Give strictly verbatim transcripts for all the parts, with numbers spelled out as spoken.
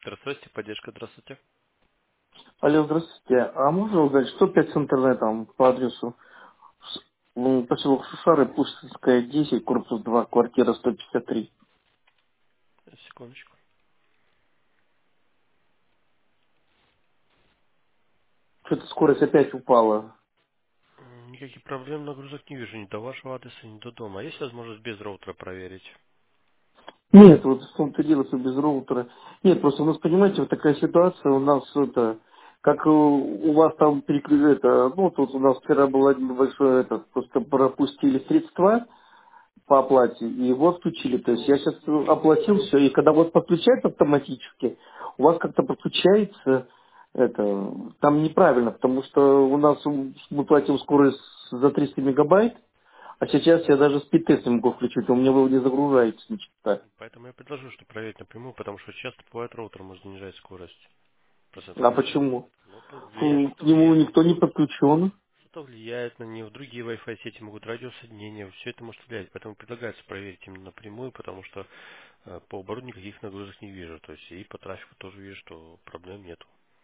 Здравствуйте, поддержка, здравствуйте. Алло, здравствуйте. А можно узнать, что опять с интернетом по адресу С- м, поселок Шушары, Пушкинская, десять, корпус два, квартира сто пятьдесят три. Секундочку. Что-то скорость опять упала. М, Никаких проблем нагрузок не вижу ни до вашего адреса, ни до дома. А есть возможность без роутера проверить? Нет, вот в том-то дело, что без роутера. Нет, просто у нас, понимаете, вот такая ситуация, у нас это, как у, у вас там переклю- это, ну, тут у нас вчера был один большой этот, просто пропустили средства, по оплате, и его отключили. То есть я сейчас оплатил все, и когда вот подключается автоматически, у вас как-то подключается это, там неправильно, потому что у нас м, мы платим скорость за триста мегабайт, а сейчас я даже спид-тест не могу включить, у меня его не загружается ничего. Поэтому я предложу, что проверить напрямую, потому что часто бывает роутер может занижать скорость. Просто А отключить. почему? Ну, это влияет, М, К что-то нему влияет на никто не него. подключен. Что-то влияет на него. Другие Wi-Fi сети могут радиосоединение. Все это может влиять. Поэтому предлагается проверить именно напрямую, потому что э, по оборудованию никаких нагрузок не вижу. То есть и по трафику тоже вижу, что проблем нету.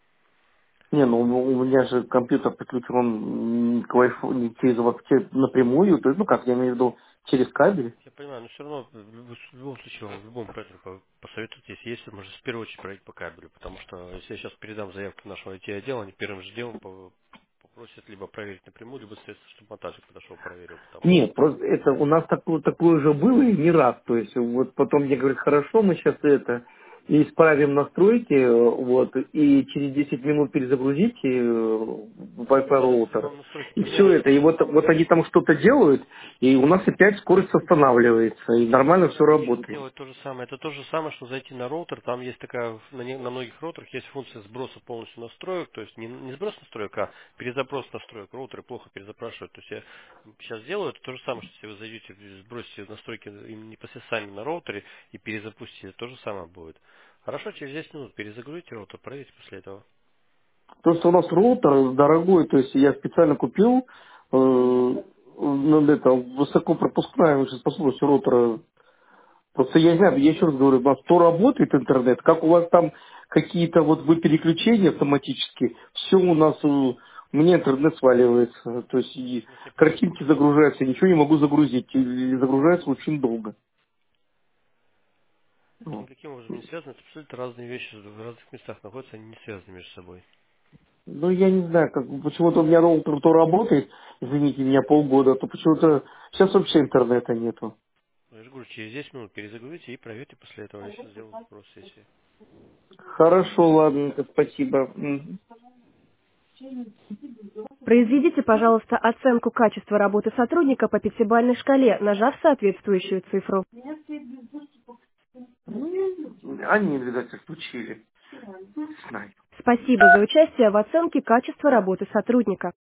Не, ну у у меня же компьютер подключен м, к Wi-Fi не через вообще напрямую, то есть, ну как, я имею в виду через кабель. Я понимаю, но все равно в люб- в любом случае вам в любом проекте по- посоветуют, если есть возможность, в первую очередь проверить по кабелю, потому что если я сейчас передам заявку в нашего ай ти-отдела, они первым же делом по- попросят либо проверить напрямую, либо средства, чтобы монтажник подошел, проверил, потому что... Нет, просто это у нас такое, такое уже было и не раз. То есть вот потом мне говорят, хорошо, мы сейчас это исправим настройки, э, вот, и через десять минут перезагрузите э, Wi-Fi Ну, сейчас я роутер. вам настройки И все поменяю. это. И вот, вот они там что-то делают, и у нас опять скорость восстанавливается, и нормально все Они сейчас работает. делают то же самое. Это то же самое, что зайти на роутер. Там есть такая, на, не- на многих роутерах есть функция сброса полностью настроек. То есть не, не сброс настроек, а перезапрос настроек. Роутеры плохо перезапрашивают. То есть я сейчас делаю это то же самое, что если вы зайдете, сбросите настройки им непосредственно сами на роутере и перезапустите, то же самое будет. Хорошо, через десять минут перезагрузите роутер, проверьте после этого. То, что у нас роутер дорогой, то есть я специально купил, э, ну, это, высокопропускная способность роутера. Просто я не знаю, я еще раз говорю, у нас то работает интернет, как у вас там какие-то вот вы переключения автоматически, все у нас, э, у меня интернет сваливается, то есть и В смысле, картинки загружаются, ничего не могу загрузить, и загружается очень долго. это Вот. никаким образом не связано. Это абсолютно разные вещи в разных местах находятся, они не связаны между собой. Ну, я не знаю, как почему-то у меня роутер то работает, извините меня, полгода, то почему-то сейчас вообще интернета нету. Ну, я же говорю, через десять минут перезагрузите и проверьте после этого. Я сейчас сделаю сброс сессии. Хорошо, ладненько, спасибо. Мгм. Произведите, пожалуйста, оценку качества работы сотрудника по пятибалльной шкале, нажав соответствующую цифру. Ну, они, видать, отключили. Не знаю. Спасибо за участие в оценке качества работы сотрудника.